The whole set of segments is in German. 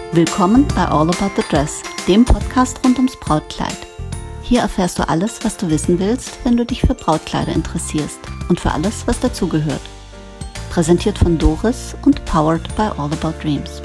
Willkommen bei All About the Dress, dem Podcast rund ums Brautkleid. Hier erfährst du alles, was du wissen willst, wenn du dich für Brautkleider interessierst und für alles, was dazugehört. Präsentiert von Doris und powered by All About Dreams.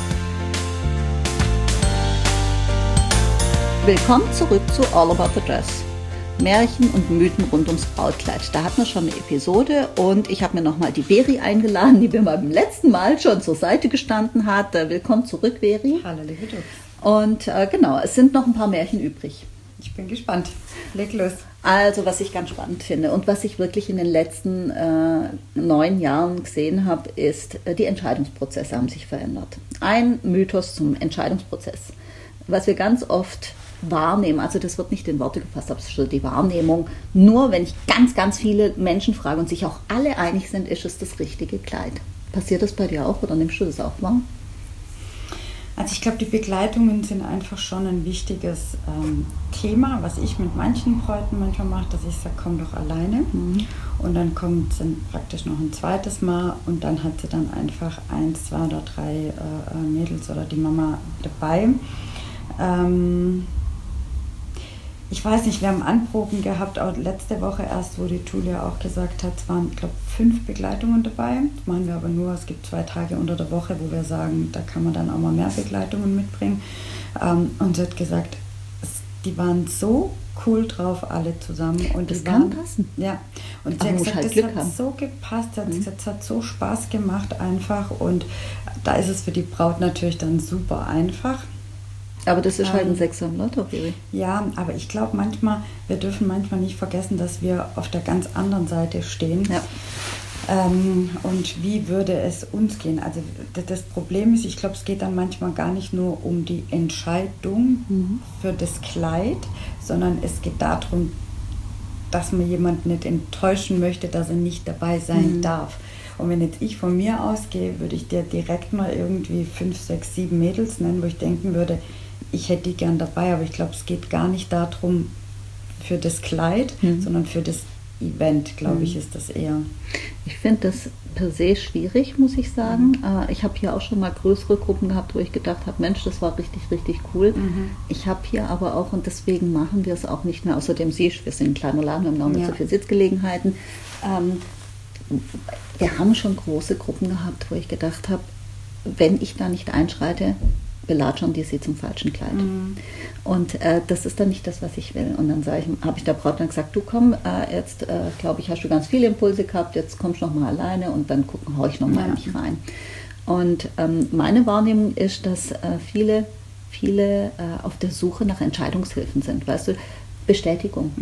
Willkommen zurück zu All About the Dress. Märchen und Mythen rund ums Brautkleid. Da hatten wir schon eine Episode und ich habe mir nochmal die Veri eingeladen, die mir beim letzten Mal schon zur Seite gestanden hat. Willkommen zurück, Veri. Hallo, liebe du. Und genau, es sind noch ein paar Märchen übrig. Ich bin gespannt. Leg los. Also, was ich ganz spannend finde und was ich wirklich in den letzten 9 Jahren gesehen habe, ist, die Entscheidungsprozesse haben sich verändert. Ein Mythos zum Entscheidungsprozess, was wir ganz oft wahrnehmen, also das wird nicht in Worte gefasst, aber es ist die Wahrnehmung. Nur wenn ich ganz viele Menschen frage und sich auch alle einig sind, ist es das richtige Kleid. Passiert das bei dir auch oder nimmst du das auch wahr? Also ich glaube, die Begleitungen sind einfach schon ein wichtiges Thema, was ich mit manchen Bräuten manchmal mache, dass ich sage, komm doch alleine. Und dann kommt sie praktisch noch ein zweites Mal und dann hat sie dann einfach 1, 2 oder 3 Mädels oder die Mama dabei. Ich weiß nicht, wir haben Anproben gehabt, auch letzte Woche erst, wo die Julia auch gesagt hat, es waren, glaube ich, 5 Begleitungen dabei. Das machen wir aber nur, es gibt 2 Tage unter der Woche, wo wir sagen, da kann man dann auch mal mehr Begleitungen mitbringen. Und sie hat gesagt, die waren so cool drauf, alle zusammen. Und das kann passen. Ja, und sie hat gesagt, das hat so gepasst, es hat so Spaß gemacht einfach. Und da ist es für die Braut natürlich dann super einfach. Aber das ist halt ein Sechser im Lotto, Veri. Ja, aber ich glaube wir dürfen manchmal nicht vergessen, dass wir auf der ganz anderen Seite stehen. Ja. Und wie würde es uns gehen? Also das Problem ist, ich glaube, es geht dann manchmal gar nicht nur um die Entscheidung für das Kleid, sondern es geht darum, dass man jemanden nicht enttäuschen möchte, dass er nicht dabei sein darf. Und wenn jetzt ich von mir ausgehe, würde ich dir direkt mal irgendwie 5, 6, 7 Mädels nennen, wo ich denken würde, ich hätte die gern dabei, aber ich glaube, es geht gar nicht darum für das Kleid, sondern für das Event, glaube ich, ist das eher. Ich finde das per se schwierig, muss ich sagen. Ich habe hier auch schon mal größere Gruppen gehabt, wo ich gedacht habe, Mensch, das war richtig cool. Ich habe hier aber auch, und deswegen machen wir es auch nicht mehr, außerdem siehst du, wir sind ein kleiner Laden, wir haben noch nicht so viele Sitzgelegenheiten. Wir haben schon große Gruppen gehabt, wo ich gedacht habe, wenn ich da nicht einschreite, belatschern die sie zum falschen Kleid. Und das ist dann nicht das, was ich will. Und dann habe ich der Braut dann gesagt, du komm, jetzt glaube ich, hast du ganz viele Impulse gehabt, jetzt kommst du noch mal alleine und dann hau ich noch mal in mich rein. Und meine Wahrnehmung ist, dass viele auf der Suche nach Entscheidungshilfen sind, weißt du, Bestätigung.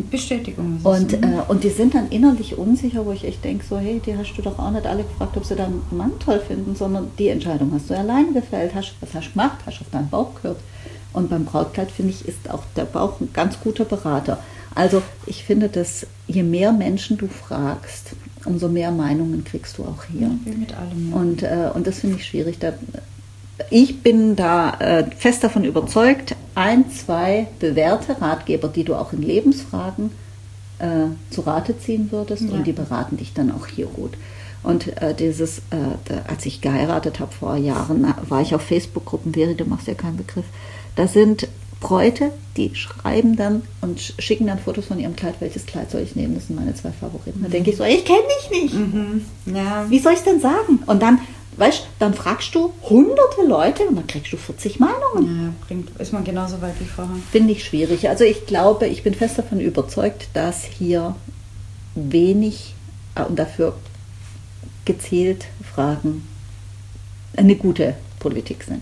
Und die sind dann innerlich unsicher, wo ich echt denke, so hey, die hast du doch auch nicht alle gefragt, ob sie deinen Mann toll finden, sondern die Entscheidung hast du alleine gefällt. Was hast du gemacht? Hast du auf deinen Bauch gehört? Und beim Brautkleid, finde ich, ist auch der Bauch ein ganz guter Berater. Also ich finde, dass je mehr Menschen du fragst, umso mehr Meinungen kriegst du auch hier. Ja, wie mit allem. Ja. Und das finde ich schwierig. Ich bin da fest davon überzeugt, 1, 2 bewährte Ratgeber, die du auch in Lebensfragen zu Rate ziehen würdest, und die beraten dich dann auch hier gut. Und als ich geheiratet habe vor Jahren, war ich auf Facebook-Gruppen, Veri, du machst ja keinen Begriff, da sind Bräute, die schreiben dann und schicken dann Fotos von ihrem Kleid, welches Kleid soll ich nehmen, das sind meine 2 Favoriten. Da denke ich so, ich kenne dich nicht. Ja. Wie soll ich es denn sagen? Und dann dann fragst du hunderte Leute und dann kriegst du 40 Meinungen. Ja, ist man genauso weit wie vorher. Finde ich schwierig. Also ich glaube, ich bin fest davon überzeugt, dass hier wenig und dafür gezielt Fragen eine gute Politik sind.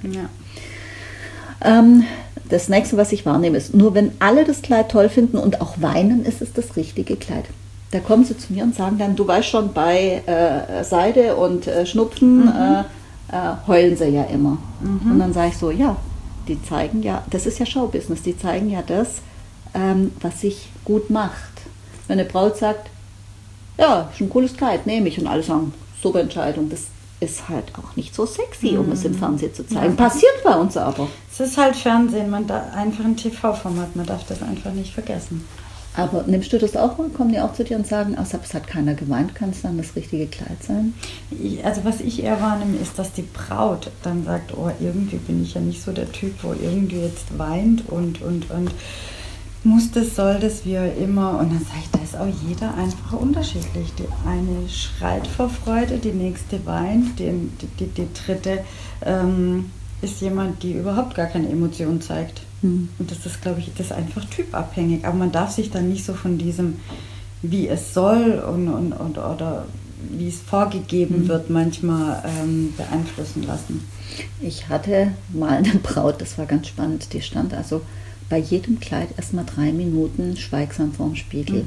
Ja. Das nächste, was ich wahrnehme, ist, nur wenn alle das Kleid toll finden und auch weinen, ist es das richtige Kleid. Da kommen sie zu mir und sagen dann, du weißt schon, bei Seide und Schnupfen heulen sie ja immer. Und dann sage ich so, ja, die zeigen ja, das ist ja Showbusiness, die zeigen ja das, was sich gut macht. Wenn eine Braut sagt, ja, ist ein cooles Kleid, nehme ich, und alle sagen, super Entscheidung, das ist halt auch nicht so sexy, um es im Fernsehen zu zeigen. Ja. Passiert bei uns aber. Es ist halt Fernsehen, man da einfach ein TV-Format, man darf das einfach nicht vergessen. Aber nimmst du das auch mal? Kommen die auch zu dir und sagen, es hat keiner geweint, kann es dann das richtige Kleid sein? Also was ich eher wahrnehme, ist, dass die Braut dann sagt, oh, irgendwie bin ich ja nicht so der Typ, wo irgendwie jetzt weint und muss das, soll das, wie auch immer. Und dann sage ich, da ist auch jeder einfach unterschiedlich. Die eine schreit vor Freude, die nächste weint, die dritte ist jemand, die überhaupt gar keine Emotion zeigt. Und das ist, glaube ich, das ist einfach typabhängig. Aber man darf sich dann nicht so von diesem, wie es soll oder wie es vorgegeben wird, manchmal beeinflussen lassen. Ich hatte mal eine Braut, das war ganz spannend, die stand also bei jedem Kleid erstmal 3 Minuten schweigsam vorm Spiegel.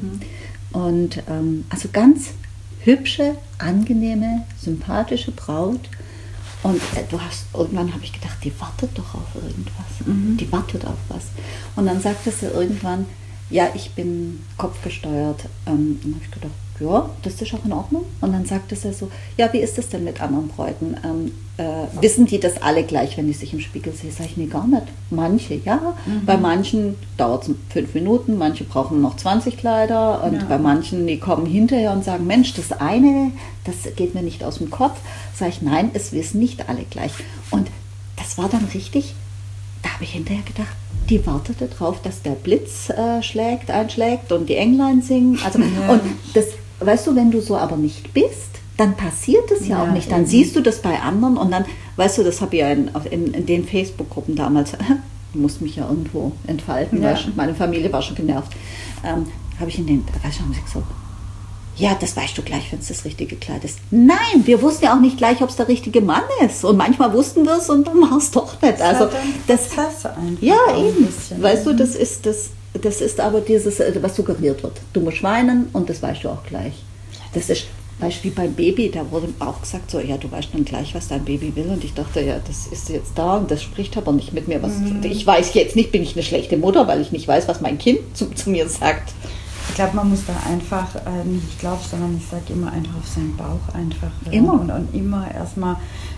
Und also ganz hübsche, angenehme, sympathische Braut. Und irgendwann habe ich gedacht, die wartet doch auf irgendwas. Die wartet auf was. Und dann sagte sie irgendwann, ja, ich bin kopfgesteuert. Und dann habe ich gedacht, ja, das ist auch in Ordnung. Und dann sagte sie so, ja, wie ist das denn mit anderen Bräuten? Wissen die das alle gleich, wenn die sich im Spiegel sehen? Sag ich, nee, gar nicht. Manche, ja. Bei manchen dauert es 5 Minuten, manche brauchen noch 20 Kleider und bei manchen, die kommen hinterher und sagen, Mensch, das eine, das geht mir nicht aus dem Kopf. Sag ich, nein, es wissen nicht alle gleich. Und das war dann richtig, da habe ich hinterher gedacht, die wartete drauf, dass der Blitz einschlägt und die Englein singen. Also, und das, weißt du, wenn du so aber nicht bist, dann passiert es ja auch nicht. Dann siehst du das bei anderen und dann, weißt du, das habe ich ja in den Facebook-Gruppen damals, ich musste mich ja irgendwo entfalten, weil meine Familie war schon genervt, habe ich haben sie gesagt, ja, das weißt du gleich, wenn es das richtige Kleid ist. Nein, wir wussten ja auch nicht gleich, ob es der richtige Mann ist. Und manchmal wussten wir es und dann war es doch nicht. Also das einfach. Ja, eben. Weißt du, das ist aber dieses, was suggeriert wird. Du musst weinen und das weißt du auch gleich. Das ist, weißt du, wie beim Baby, da wurde auch gesagt, so, ja, du weißt dann gleich, was dein Baby will. Und ich dachte, ja, das ist jetzt da und das spricht aber nicht mit mir. Ich weiß jetzt nicht, bin ich eine schlechte Mutter, weil ich nicht weiß, was mein Kind zu mir sagt. Ich glaube, man muss da einfach, nicht ich glaube, sondern ich sage immer einfach auf seinen Bauch einfach hören. Immer. Und immer erstmal,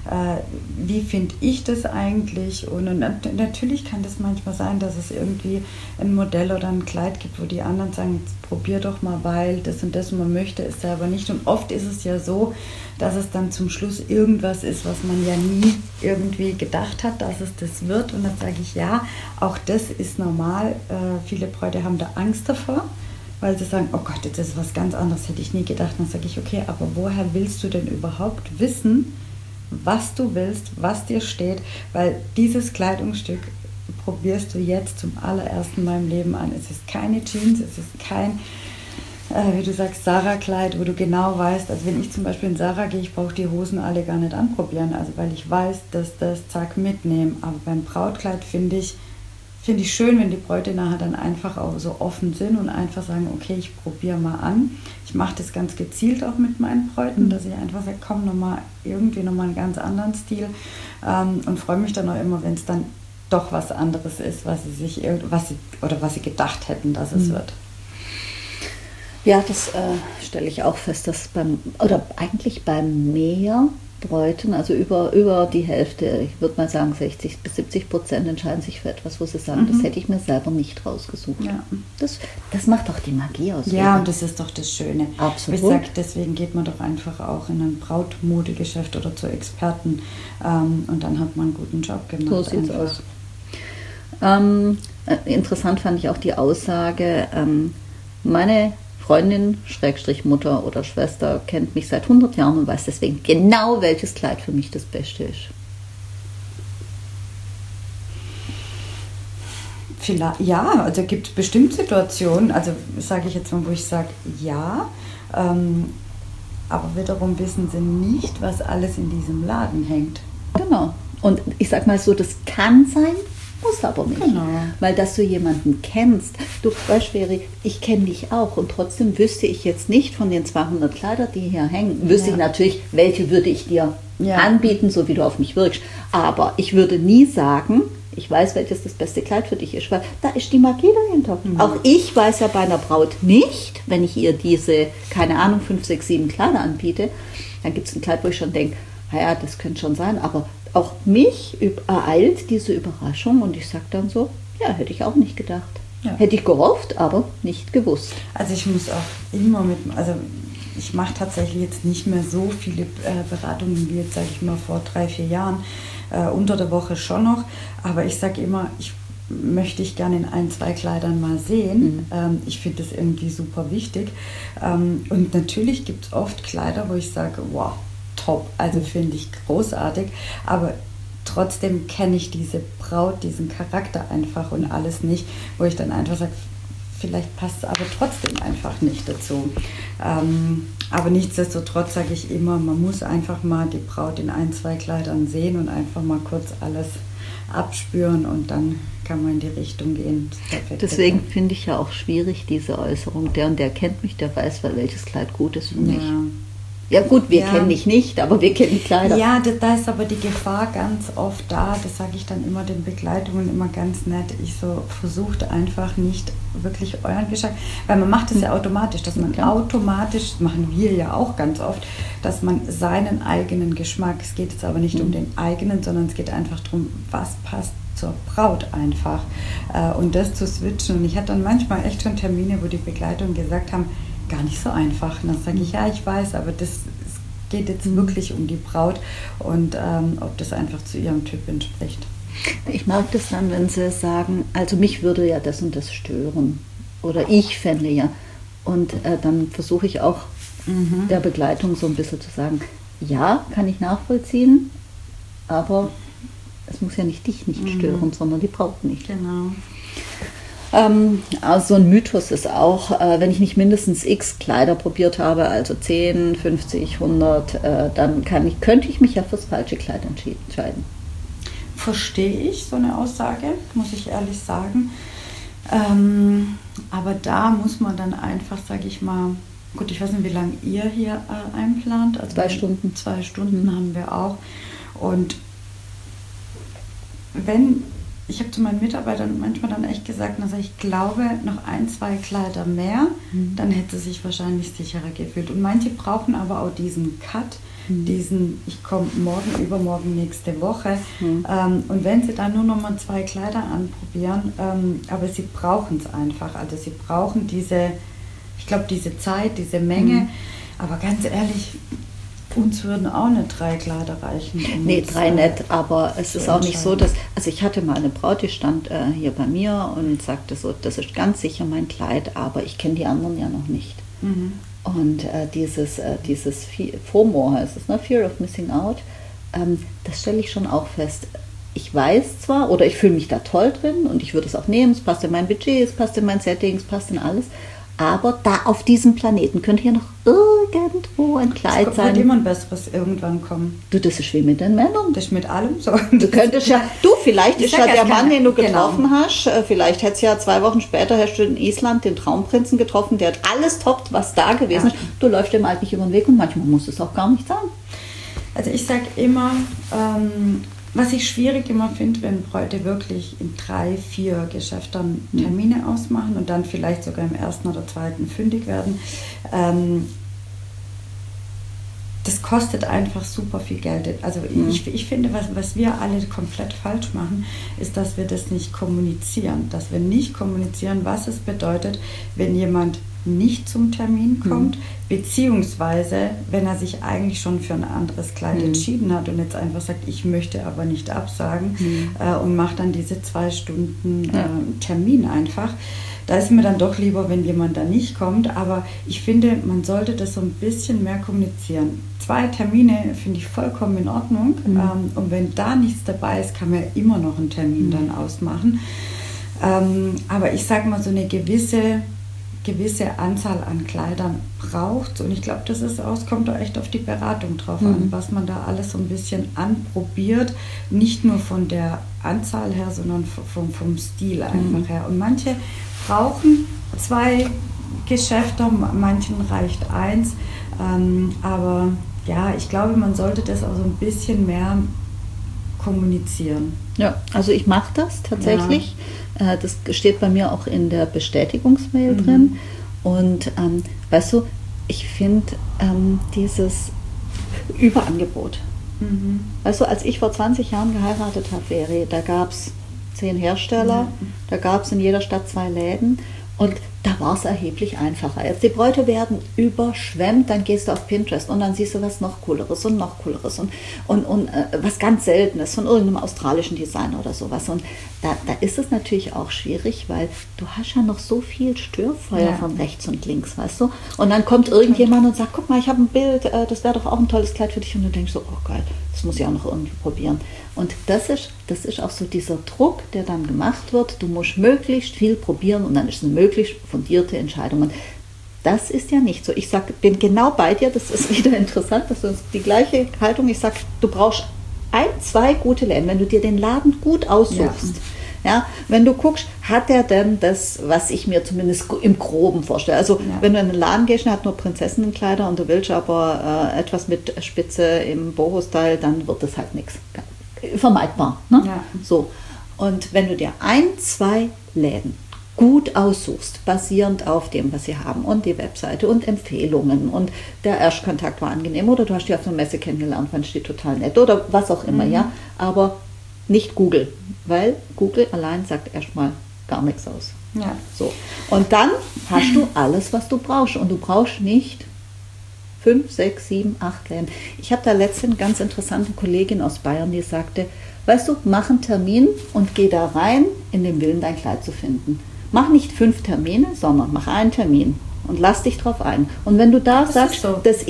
wie finde ich das eigentlich? Und natürlich kann das manchmal sein, dass es irgendwie ein Modell oder ein Kleid gibt, wo die anderen sagen, jetzt probier doch mal, weil das und das und man möchte es selber nicht. Und oft ist es ja so, dass es dann zum Schluss irgendwas ist, was man ja nie irgendwie gedacht hat, dass es das wird. Und dann sage ich, ja, auch das ist normal. Viele Bräute haben da Angst davor, weil sie sagen, oh Gott, jetzt ist was ganz anderes, hätte ich nie gedacht. Dann sage ich, okay, aber woher willst du denn überhaupt wissen, was du willst, was dir steht? Weil dieses Kleidungsstück probierst du jetzt zum allerersten Mal im Leben an. Es ist keine Jeans, es ist kein, wie du sagst, Sarah-Kleid, wo du genau weißt, also wenn ich zum Beispiel in Sarah gehe, ich brauche die Hosen alle gar nicht anprobieren, also weil ich weiß, dass das zack mitnehmen. Aber beim Brautkleid finde ich schön, wenn die Bräute nachher dann einfach auch so offen sind und einfach sagen, okay, ich probiere mal an. Ich mache das ganz gezielt auch mit meinen Bräuten, dass ich einfach sage, komm, irgendwie nochmal einen ganz anderen Stil und freue mich dann auch immer, wenn es dann doch was anderes ist, was sie gedacht hätten, dass es wird. Ja, das stelle ich auch fest, dass eigentlich beim Meer Bräuten, also über die Hälfte, ich würde mal sagen 60-70% entscheiden sich für etwas, wo sie sagen, das hätte ich mir selber nicht rausgesucht. Ja. Das macht doch die Magie aus. Ja, und das ist doch das Schöne. Absolut. Ich sage, deswegen geht man doch einfach auch in ein Brautmodegeschäft oder zu Experten und dann hat man einen guten Job gemacht. So sieht es aus. Interessant fand ich auch die Aussage, meine Freundin, Schrägstrich Mutter oder Schwester, kennt mich seit 100 Jahren und weiß deswegen genau, welches Kleid für mich das Beste ist. Ja, also gibt es bestimmt Situationen, also sage ich jetzt mal, wo ich sage, ja, aber wiederum wissen sie nicht, was alles in diesem Laden hängt. Genau. Und ich sag mal so, das kann sein, muss aber nicht. Genau. Weil dass du jemanden kennst, du weißt, Veri, ich kenne dich auch und trotzdem wüsste ich jetzt nicht von den 200 Kleider, die hier hängen, wüsste ich natürlich, welche würde ich dir anbieten, so wie du auf mich wirkst. Aber ich würde nie sagen, ich weiß, welches das beste Kleid für dich ist, weil da ist die Magie dahinter. Auch ich weiß ja bei einer Braut nicht, wenn ich ihr diese, keine Ahnung, 5, 6, 7 Kleider anbiete, dann gibt es ein Kleid, wo ich schon denke, naja, das könnte schon sein, aber auch mich ereilt diese Überraschung und ich sage dann so, ja, hätte ich auch nicht gedacht. Ja. Hätte ich gehofft, aber nicht gewusst. Also ich muss auch immer ich mache tatsächlich jetzt nicht mehr so viele Beratungen wie jetzt, sage ich mal, vor 3-4 Jahren. Unter der Woche schon noch, aber ich sage immer, möchte ich gerne in 1-2 Kleidern mal sehen. Ich finde das irgendwie super wichtig. Und natürlich gibt es oft Kleider, wo ich sage, wow, top, also finde ich großartig, aber trotzdem kenne ich diese Braut, diesen Charakter einfach und alles nicht, wo ich dann einfach sage, vielleicht passt es aber trotzdem einfach nicht dazu. Aber nichtsdestotrotz sage ich immer, man muss einfach mal die Braut in 1-2 Kleidern sehen und einfach mal kurz alles abspüren und dann kann man in die Richtung gehen. Deswegen finde ich ja auch schwierig diese Äußerung, der und der kennt mich, der weiß, welches Kleid gut ist für mich. Ja gut, wir kennen dich nicht, aber wir kennen die Kleider. Ja, da ist aber die Gefahr ganz oft da, das sage ich dann immer den Begleitungen immer ganz nett, ich so versucht einfach nicht wirklich euren Geschmack, weil man macht es ja automatisch, dass man automatisch, machen wir ja auch ganz oft, dass man seinen eigenen Geschmack, es geht jetzt aber nicht um den eigenen, sondern es geht einfach darum, was passt zur Braut einfach und das zu switchen. Und ich hatte dann manchmal echt schon Termine, wo die Begleitungen gesagt haben, gar nicht so einfach. Und dann sage ich, ja, ich weiß, aber es geht jetzt wirklich um die Braut und ob das einfach zu ihrem Typ entspricht. Ich mag das dann, wenn sie sagen, also mich würde ja das und das stören oder ich fände ja. Und dann versuche ich auch der Begleitung so ein bisschen zu sagen, ja, kann ich nachvollziehen, aber es muss ja nicht dich nicht stören, sondern die Braut nicht. Genau. Also ein Mythos ist auch, wenn ich nicht mindestens x Kleider probiert habe, also 10, 50, 100, dann könnte ich mich ja fürs falsche Kleid entscheiden. Verstehe ich so eine Aussage, muss ich ehrlich sagen. Aber da muss man dann einfach, sage ich mal, gut, ich weiß nicht, wie lange ihr hier einplant. Also 2 Stunden. 2 Stunden haben wir auch. Und ich habe zu meinen Mitarbeitern manchmal dann echt gesagt, also ich glaube, noch 1-2 Kleider mehr, dann hätte sie sich wahrscheinlich sicherer gefühlt. Und manche brauchen aber auch diesen Cut, ich komme morgen, übermorgen, nächste Woche. Und wenn sie dann nur noch mal 2 Kleider anprobieren, aber sie brauchen es einfach. Also sie brauchen diese Zeit, diese Menge. Aber ganz ehrlich, uns würden auch nicht 3 Kleider reichen. Nee, 3 nicht, aber es ist auch nicht so, dass, also ich hatte mal eine Braut, die stand hier bei mir und sagte so, das ist ganz sicher mein Kleid, aber ich kenne die anderen ja noch nicht. Und dieses FOMO heißt es, ne? Fear of Missing Out, das stelle ich schon auch fest. Ich weiß zwar, oder ich fühle mich da toll drin und ich würde es auch nehmen, es passt in mein Budget, es passt in mein Setting, es passt in alles, aber da auf diesem Planeten könnte hier noch irgendwo ein Kleid sein. Es wird immer ein besseres irgendwann kommen. Du, das ist wie mit den Männern. Das ist mit allem so. Vielleicht ist ja der Mann, den du getroffen hast, vielleicht hättest du ja 2 Wochen später, hast du in Island den Traumprinzen getroffen, der hat alles toppt, was da gewesen ist. Du läufst dem halt nicht über den Weg und manchmal muss es auch gar nicht sein. Also ich sage immer, was ich schwierig immer finde, wenn Bräute wirklich in 3-4 Geschäften Termine ausmachen und dann vielleicht sogar im 1. oder 2. fündig werden. Das kostet einfach super viel Geld. Also ich finde, was wir alle komplett falsch machen, ist, dass wir das nicht kommunizieren. Dass wir nicht kommunizieren, was es bedeutet, wenn jemand nicht zum Termin kommt, beziehungsweise wenn er sich eigentlich schon für ein anderes Kleid entschieden hat und jetzt einfach sagt, ich möchte aber nicht absagen und macht dann diese 2 Stunden Termin einfach. Da ist mir dann doch lieber, wenn jemand da nicht kommt, aber ich finde, man sollte das so ein bisschen mehr kommunizieren. 2 Termine finde ich vollkommen in Ordnung und wenn da nichts dabei ist, kann man immer noch einen Termin dann ausmachen. Aber ich sage mal, so eine gewisse Anzahl an Kleidern braucht und ich glaube, kommt da echt auf die Beratung drauf an, was man da alles so ein bisschen anprobiert, nicht nur von der Anzahl her, sondern vom Stil einfach her. Und manche brauchen 2 Geschäfte, manchen reicht 1, aber ja, ich glaube, man sollte das auch so ein bisschen mehr kommunizieren. Ja, also ich mache das tatsächlich. Ja. Das steht bei mir auch in der Bestätigungsmail drin. Und weißt du, ich finde dieses Überangebot. Weißt du, als ich vor 20 Jahren geheiratet habe, da gab es 10 Hersteller, da gab es in jeder Stadt 2 Läden und da war es erheblich einfacher. Jetzt die Bräute werden überschwemmt, dann gehst du auf Pinterest und dann siehst du was noch Cooleres und was ganz Seltenes von irgendeinem australischen Designer oder sowas. Und da ist es natürlich auch schwierig, weil du hast ja noch so viel Störfeuer von rechts und links, weißt du? Und dann kommt irgendjemand und sagt, guck mal, ich habe ein Bild, das wäre doch auch ein tolles Kleid für dich. Und du denkst so, oh geil, das muss ich auch noch irgendwie probieren. Und das ist auch so dieser Druck, der dann gemacht wird. Du musst möglichst viel probieren und dann ist es eine möglichst fundierte Entscheidung. Und das ist ja nicht so. Ich bin genau bei dir, das ist wieder interessant, das ist die gleiche Haltung. Ich sage, du brauchst 1, 2 gute Läden, wenn du dir den Laden gut aussuchst. Ja, wenn du guckst, hat er denn das, was ich mir zumindest im Groben vorstelle. Also wenn du in den Laden gehst und hat nur Prinzessinnenkleider und du willst aber etwas mit Spitze im Boho-Style, dann wird das halt nichts. Vermeidbar. Ne? Ja. So. Und wenn du dir 1, 2 Läden gut aussuchst, basierend auf dem, was sie haben und die Webseite und Empfehlungen und der Erstkontakt war angenehm oder du hast die auf einer Messe kennengelernt, fandest die total nett oder was auch immer, ja, aber nicht Google, weil Google allein sagt erstmal gar nichts aus. Ja. So. Und dann hast du alles, was du brauchst und du brauchst nicht 5, 6, 7, 8 Läden. Ich habe da letztens eine ganz interessante Kollegin aus Bayern, die sagte, weißt du, mach einen Termin und geh da rein in den Willen, dein Kleid zu finden. Mach nicht 5 Termine, sondern mach einen Termin und lass dich drauf ein. Und wenn du da sagst, das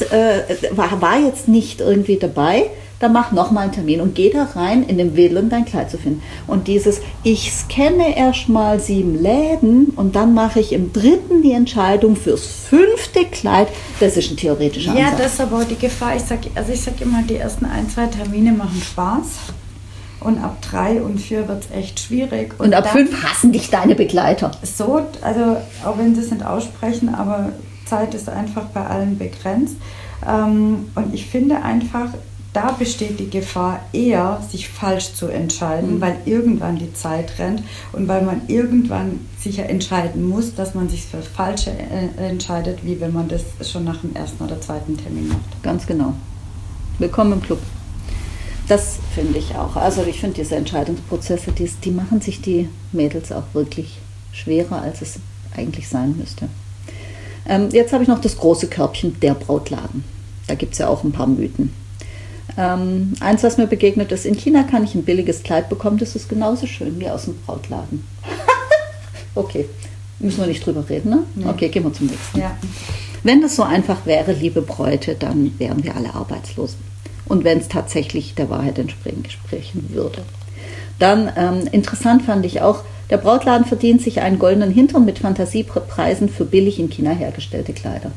war jetzt nicht irgendwie dabei, dann mach nochmal einen Termin und geh da rein in den Willen, dein Kleid zu finden. Und ich scanne erstmal 7 Läden und dann mache ich im 3. die Entscheidung fürs 5. Kleid, das ist ein theoretischer Ansatz. Ja, das ist aber die Gefahr. Ich sag immer, die ersten 1, 2 Termine machen Spaß. Und ab 3 und 4 wird es echt schwierig. Und ab 5 hassen dich deine Begleiter. So, also auch wenn sie es nicht aussprechen, aber Zeit ist einfach bei allen begrenzt. Und ich finde einfach, da besteht die Gefahr eher, sich falsch zu entscheiden, weil irgendwann die Zeit rennt und weil man irgendwann sich ja entscheiden muss, dass man sich für Falsche entscheidet, wie wenn man das schon nach dem 1. oder 2. Termin macht. Ganz genau. Willkommen im Club. Das finde ich auch. Also ich finde diese Entscheidungsprozesse, die machen sich die Mädels auch wirklich schwerer, als es eigentlich sein müsste. Jetzt habe ich noch das große Körbchen, der Brautladen. Da gibt es ja auch ein paar Mythen. Eins, was mir begegnet ist, in China kann ich ein billiges Kleid bekommen, das ist genauso schön wie aus dem Brautladen. Okay, müssen wir nicht drüber reden, ne? Nee. Okay, gehen wir zum nächsten. Ja. Wenn das so einfach wäre, liebe Bräute, dann wären wir alle arbeitslos. Und wenn es tatsächlich der Wahrheit entsprechen würde. Dann interessant fand ich auch, der Brautladen verdient sich einen goldenen Hintern mit Fantasiepreisen für billig in China hergestellte Kleider.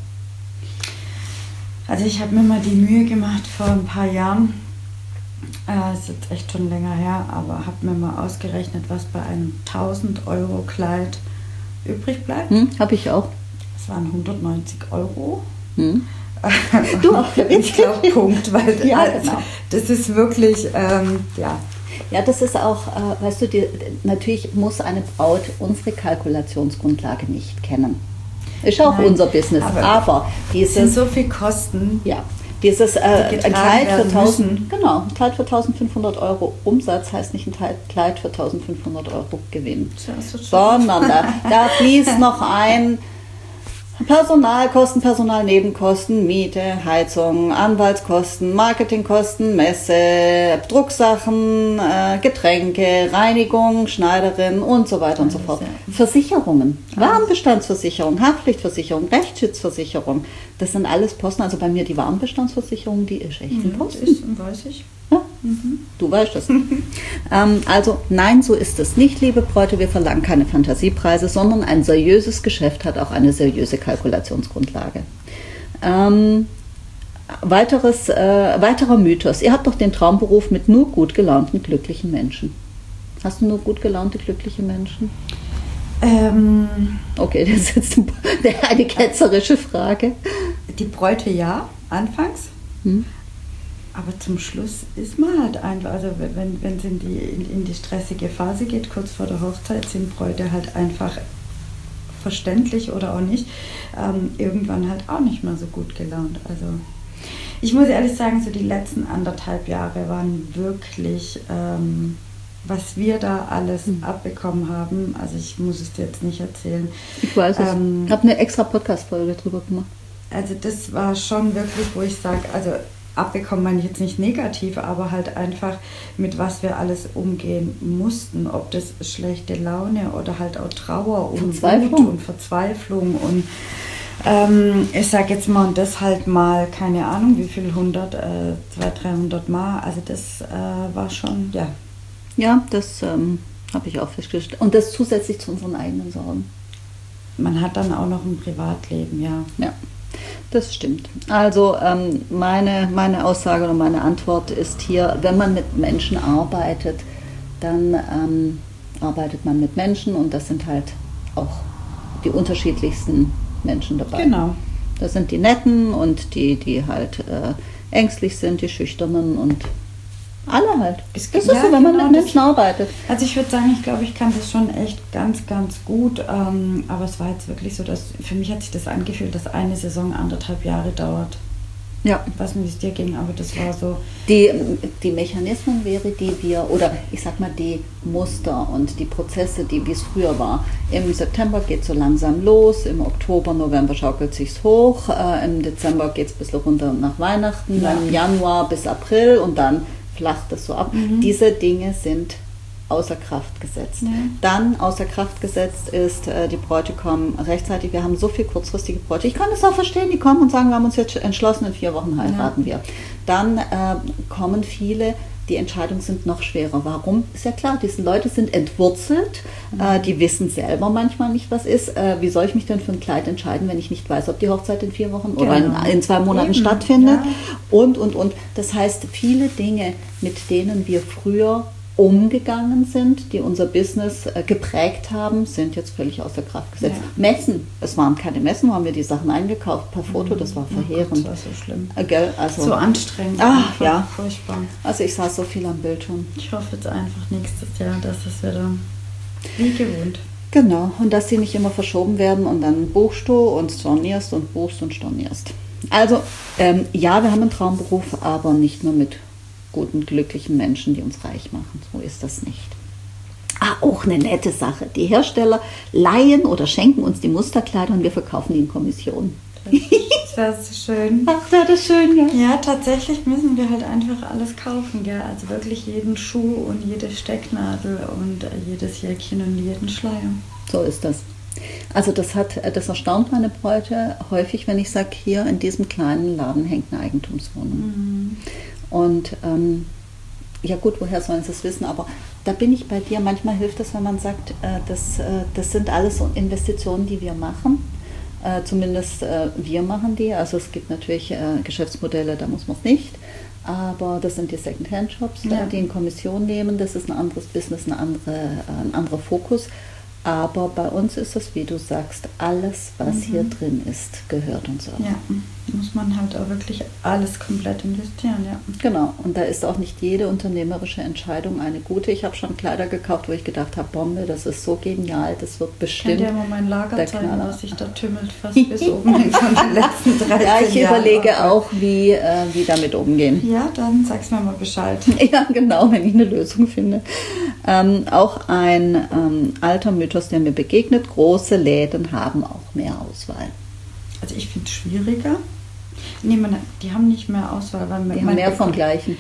Also ich habe mir mal die Mühe gemacht vor ein paar Jahren, ist jetzt echt schon länger her, aber habe mir mal ausgerechnet, was bei einem 1000 Euro Kleid übrig bleibt. Habe ich auch. Das waren 190 Euro. Du auch, ich glaube, Punkt, weil ja, genau. Das ist wirklich, Ja, das ist auch, weißt du, natürlich muss eine Braut unsere Kalkulationsgrundlage nicht kennen. Ist auch unser Business, aber dieses sind so viel Kosten. Ja, dieses ein Kleid für 1500 Euro Umsatz heißt nicht ein Kleid für 1500 Euro Gewinn, sondern da fließt noch ein Personalkosten, Personalnebenkosten, Miete, Heizung, Anwaltskosten, Marketingkosten, Messe, Drucksachen, Getränke, Reinigung, Schneiderin und so weiter und so fort. Versicherungen, Warenbestandsversicherung, Haftpflichtversicherung, Rechtsschutzversicherung, das sind alles Posten. Also bei mir die Warenbestandsversicherung, die ist echt ein Posten. Weiß ich. Ja? Du weißt das. Also nein, so ist es nicht, liebe Bräute. Wir verlangen keine Fantasiepreise, sondern ein seriöses Geschäft hat auch eine seriöse Kalkulationsgrundlage. Weiterer Mythos. Ihr habt doch den Traumberuf mit nur gut gelaunten, glücklichen Menschen. Hast du nur gut gelaunte, glückliche Menschen? Okay, das ist jetzt eine ketzerische Frage. Die Bräute ja, anfangs. Aber zum Schluss ist man halt einfach, also wenn es in die stressige Phase geht, kurz vor der Hochzeit, sind Bräute halt einfach verständlich oder auch nicht, irgendwann halt auch nicht mehr so gut gelaunt. Also ich muss ehrlich sagen, so die letzten 1,5 Jahre waren wirklich was wir da alles abbekommen haben, also ich muss es dir jetzt nicht erzählen. Ich weiß es. Ich habe eine extra Podcast-Folge drüber gemacht. Also das war schon wirklich, wo ich sage, also abbekommen meine ich jetzt nicht negativ, aber halt einfach mit was wir alles umgehen mussten, ob das schlechte Laune oder halt auch Trauer und Wut und Verzweiflung und ich sage jetzt mal, und das halt mal, keine Ahnung, wie viel 100, 200, 300 Mal, also das war schon, ja. Ja, das habe ich auch festgestellt. Und das zusätzlich zu unseren eigenen Sorgen. Man hat dann auch noch ein Privatleben, ja. Ja, das stimmt. Also meine Aussage oder meine Antwort ist hier, wenn man mit Menschen arbeitet, dann arbeitet man mit Menschen und das sind halt auch die unterschiedlichsten Menschen dabei. Genau. Das sind die Netten und die halt ängstlich sind, die Schüchternen und alle halt. Das ist so, wenn man mit Menschen arbeitet. Also ich würde sagen, ich glaube, ich kann das schon echt ganz, ganz gut. Aber es war jetzt wirklich so, dass für mich hat sich das angefühlt, dass eine Saison 1,5 Jahre dauert. Ja. Ich weiß nicht, wie es dir ging, aber das war so. Die Mechanismen wäre, die wir, oder ich sag mal, die Muster und die Prozesse, wie es früher war. Im September geht es so langsam los, im Oktober, November schaukelt es sich hoch, im Dezember geht es ein bisschen runter nach Weihnachten, dann im Januar bis April und dann flacht es so ab. Diese Dinge sind außer Kraft gesetzt. Ja. Dann außer Kraft gesetzt ist, die Bräute kommen rechtzeitig. Wir haben so viel kurzfristige Bräute. Ich kann das auch verstehen, die kommen und sagen, wir haben uns jetzt entschlossen, in 4 Wochen heiraten wir. Dann kommen viele, die Entscheidungen sind noch schwerer. Warum? Ist ja klar, diese Leute sind entwurzelt, die wissen selber manchmal nicht, was ist. Wie soll ich mich denn für ein Kleid entscheiden, wenn ich nicht weiß, ob die Hochzeit in 4 Wochen oder in 2 Monaten stattfindet? Ja. Und. Das heißt, viele Dinge, mit denen wir früher umgegangen sind, die unser Business geprägt haben, sind jetzt völlig außer Kraft gesetzt. Ja. Messen, es waren keine Messen, wo haben wir die Sachen eingekauft per Foto, das war verheerend. Das war so schlimm. Also, so anstrengend. Ja. Furchtbar. Also ich saß so viel am Bildschirm. Ich hoffe jetzt einfach nächstes Jahr, dass es wieder wie gewohnt. Genau, und dass sie nicht immer verschoben werden und dann buchst du und stornierst und buchst und stornierst. Also, ja, wir haben einen Traumberuf, aber nicht nur mit guten, glücklichen Menschen, die uns reich machen. So ist das nicht. Auch eine nette Sache. Die Hersteller leihen oder schenken uns die Musterkleider und wir verkaufen die in Kommission. Das wäre so schön. Ach, wäre das schön, ja. Ja, tatsächlich müssen wir halt einfach alles kaufen, gell? Also wirklich jeden Schuh und jede Stecknadel und jedes Jäckchen und jeden Schleier. So ist das. Also das erstaunt meine Bräute häufig, wenn ich sage, hier in diesem kleinen Laden hängt eine Eigentumswohnung. Und ja gut, woher sollen sie es wissen? Aber da bin ich bei dir. Manchmal hilft es, wenn man sagt, das sind alles so Investitionen, die wir machen. Zumindest wir machen die. Also es gibt natürlich Geschäftsmodelle, da muss man es nicht. Aber das sind die Second-Hand-Shops, die in Kommission nehmen. Das ist ein anderes Business, ein anderer Fokus. Aber bei uns ist es, wie du sagst, alles, was hier drin ist, gehört uns auch. Ja, muss man halt auch wirklich alles komplett investieren, ja. Genau, und da ist auch nicht jede unternehmerische Entscheidung eine gute. Ich habe schon Kleider gekauft, wo ich gedacht habe, Bombe, das ist so genial, das wird bestimmt. Ich kann dir mal mein Lager zeigen, was sich da tümmelt, fast bis oben hin von den letzten 13 Jahren. Ja, ich überlege auch, wie damit umgehen. Ja, dann sag's mir mal Bescheid. Ja, genau, wenn ich eine Lösung finde. Auch ein alter Mythos, der mir begegnet, große Läden haben auch mehr Auswahl. Also ich finde es schwieriger. Nee, die haben nicht mehr Auswahl. Weil die haben mehr vom Gleichen.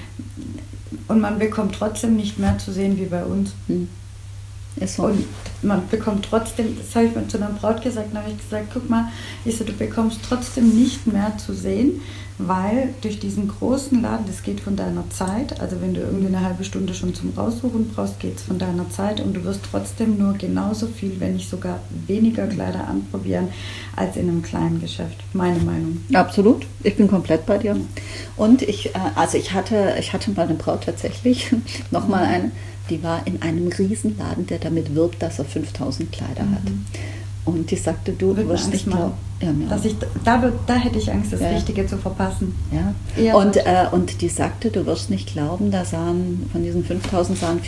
Und man bekommt trotzdem nicht mehr zu sehen wie bei uns. Ist so. Und man bekommt trotzdem, das habe ich mal zu einer Braut gesagt, da habe ich gesagt, guck mal, du bekommst trotzdem nicht mehr zu sehen, weil durch diesen großen Laden, das geht von deiner Zeit, also wenn du irgendwie eine halbe Stunde schon zum Raussuchen brauchst, geht es von deiner Zeit und du wirst trotzdem nur genauso viel, wenn nicht sogar weniger Kleider anprobieren, als in einem kleinen Geschäft. Meine Meinung. Absolut, ich bin komplett bei dir. Und ich hatte mal eine Braut tatsächlich, nochmal eine, die war in einem Riesenladen, der damit wirbt, dass er 5000 Kleider hat. Und die sagte, du wirst nicht glauben. Ja, da hätte ich Angst, das Richtige zu verpassen. Ja. Und die sagte, du wirst nicht glauben, von diesen 5000 sahen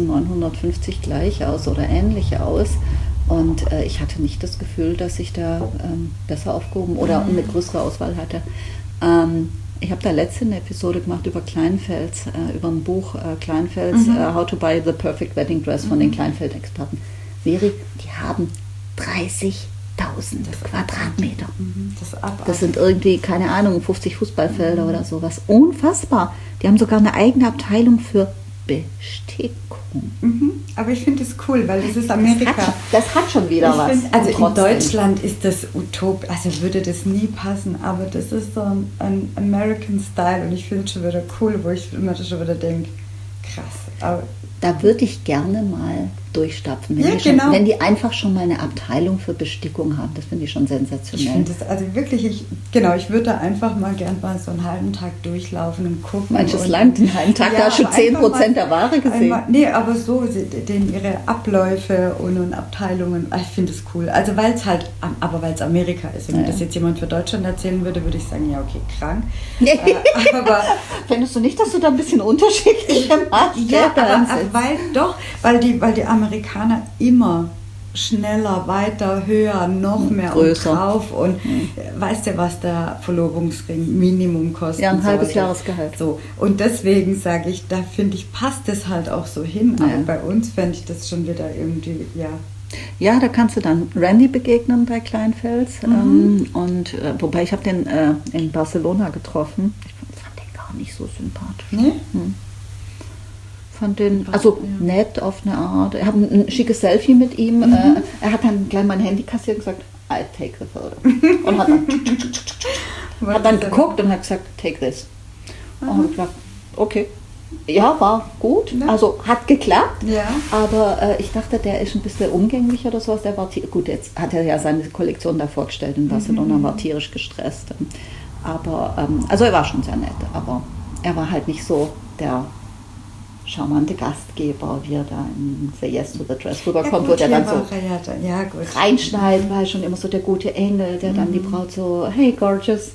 4950 gleich aus oder ähnlich aus. Und ich hatte nicht das Gefühl, dass ich da besser aufgehoben oder eine größere Auswahl hatte. Ich habe da letzte eine Episode gemacht über Kleinfels, über ein Buch Kleinfels, How to Buy the Perfect Wedding Dress von den Kleinfeld-Experten. Veri, die haben 30.000 Quadratmeter. Das sind irgendwie, keine Ahnung, 50 Fußballfelder oder sowas. Unfassbar. Die haben sogar eine eigene Abteilung für Bestickung. Aber ich finde es cool, weil das ist Amerika. Das hat schon wieder was. Also in Deutschland ist das utopisch, also würde das nie passen, aber das ist so ein American Style und ich finde es schon wieder cool, wo ich immer schon wieder denke, krass. Aber da würde ich gerne mal durchstapfen, wenn die einfach schon mal eine Abteilung für Bestickung haben. Das finde ich schon sensationell. Ich finde das also wirklich, ich würde da einfach mal gern mal so einen halben Tag durchlaufen und gucken. Manches Land einen halben Tag, da hast du 10% der Ware gesehen. Aber so, ihre Abläufe und Abteilungen, ich finde es cool. Also weil es halt, aber weil es Amerika ist. Wenn das jetzt jemand für Deutschland erzählen würde, würde ich sagen, ja okay, krank. Aber findest du nicht, dass du da ein bisschen unterschiedliche Maßstäbe hast? Weil die Amerikaner immer schneller, weiter, höher, noch mehr größer. Und drauf und weißt du, was der Verlobungsring Minimum kostet? Ja, ein halbes Jahresgehalt. So. Und deswegen sage ich, da finde ich, passt es halt auch so hin, aber bei uns fände ich das schon wieder irgendwie, Ja, da kannst du dann Randy begegnen bei Kleinfels wobei ich habe den in Barcelona getroffen. Ich fand den gar nicht so sympathisch. Nee? Fand den, nett auf eine Art. Ich habe ein schickes Selfie mit ihm. Er hat dann gleich mein Handy kassiert und gesagt, I take the photo. Und hat dann geguckt und hat gesagt, take this. Und habe gesagt, okay. Ja, war gut. Ja. Also hat geklappt. Ja. Aber ich dachte, der ist ein bisschen umgänglicher oder sowas. Der war gut, jetzt hat er ja seine Kollektion da vorgestellt in Barcelona, war tierisch gestresst. Aber, also er war schon sehr nett, aber er war halt nicht so der charmante Gastgeber, wie er da in Say Yes to the Dress rüberkommt, wo der dann so reinschneidet, war schon immer so der gute Engel, der dann die Braut so, hey gorgeous.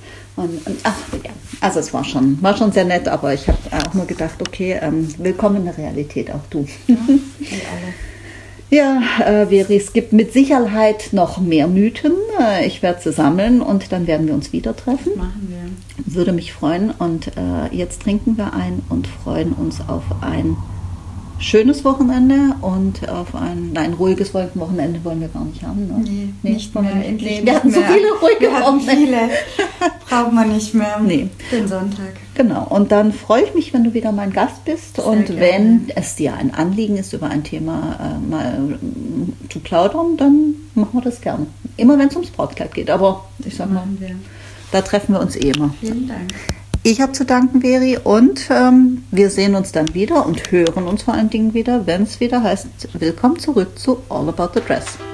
Also es war schon sehr nett, aber ich habe auch nur gedacht, okay, willkommen in der Realität, auch du. Ja, wie alle. Ja, Veri, es gibt mit Sicherheit noch mehr Mythen. Ich werde sie sammeln und dann werden wir uns wieder treffen. Machen wir. Würde mich freuen. Und jetzt trinken wir ein und freuen uns auf ein schönes Wochenende und auf ein ruhiges Wochenende wollen wir gar nicht haben. Ne? Nee, nicht mehr. Endlich wir hatten so viele ruhige Wochenende. Braucht man nicht mehr. Nee. Den Sonntag. Genau. Und dann freue ich mich, wenn du wieder mein Gast bist. Sehr und gerne. Wenn es dir ein Anliegen ist, über ein Thema mal zu plaudern, dann machen wir das gerne. Immer wenn es ums Brautkleid geht. Aber ich sag mal, da treffen wir uns immer. Vielen Dank. Ich habe zu danken, Veri, und wir sehen uns dann wieder und hören uns vor allen Dingen wieder, wenn es wieder heißt, willkommen zurück zu All About the Dress.